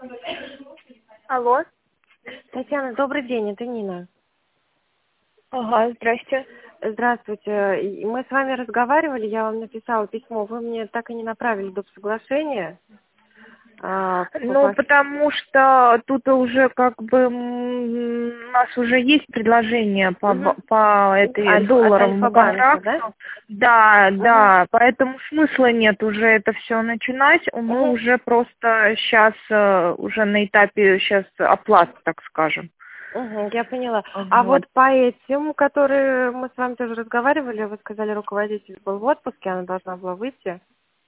Алло. Татьяна, добрый день, это Нина. Ага, здрасте. Здравствуйте. Мы с вами разговаривали, я вам написала письмо, вы мне так и не направили доп. Соглашение. Ну, потому что тут уже как бы у нас уже есть предложение по этой От долларовому Альфа-банка, контракту. да? Да, Угу. да, поэтому смысла нет уже это все начинать. Мы Угу. уже просто сейчас уже на этапе сейчас оплаты, так скажем. Угу, я поняла. А Вот. вот по этим, которые мы с вами тоже разговаривали, вы сказали, руководитель был в отпуске, она должна была выйти.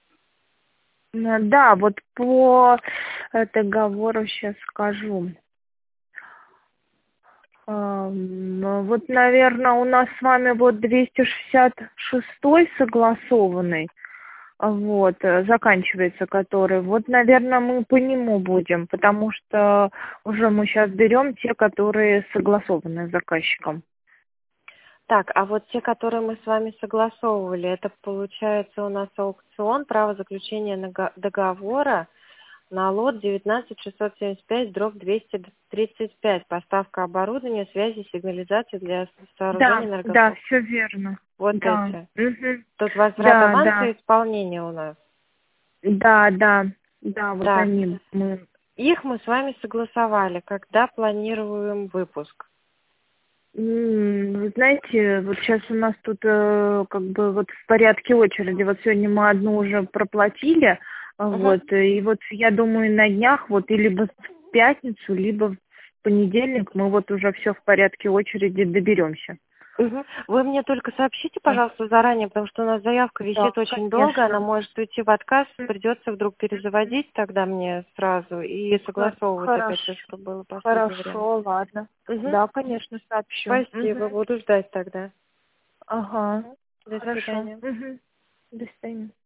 Да, вот по договору сейчас скажу. Вот, наверное, у нас с вами вот 266 согласованный, вот, заканчивается который. Вот, наверное, мы по нему будем, потому что уже мы сейчас берем те, которые согласованы с заказчиком. Так, а вот те, которые мы с вами согласовывали, это получается у нас аукцион, право заключения договора на лот 19675/235. Поставка оборудования, связи, сигнализации для сооружения Да, энергоблоков. все верно. Вот Да. эти. Мгм. Тут возврат Да, аванса да. и исполнение у нас. Да, вот Так, они мы. их мы с вами согласовали, когда планируем выпуск. Вы знаете, вот сейчас у нас тут как бы вот в порядке очереди. Вот сегодня мы одну уже проплатили, Угу. вот, и вот я думаю на днях вот и либо в пятницу, либо в понедельник мы вот уже все в порядке очереди доберемся. Мгм. Вы мне только сообщите, пожалуйста, заранее, потому что у нас заявка Да, висит очень долго, она конечно. может уйти в отказ, придется вдруг перезаводить тогда мне сразу и согласовывать опять Хорошо, то, что было в последнее время. хорошо, ладно. Мгм. Да, конечно, сообщу. Спасибо, буду ждать тогда. Ага, До хорошо. свидания. До свидания.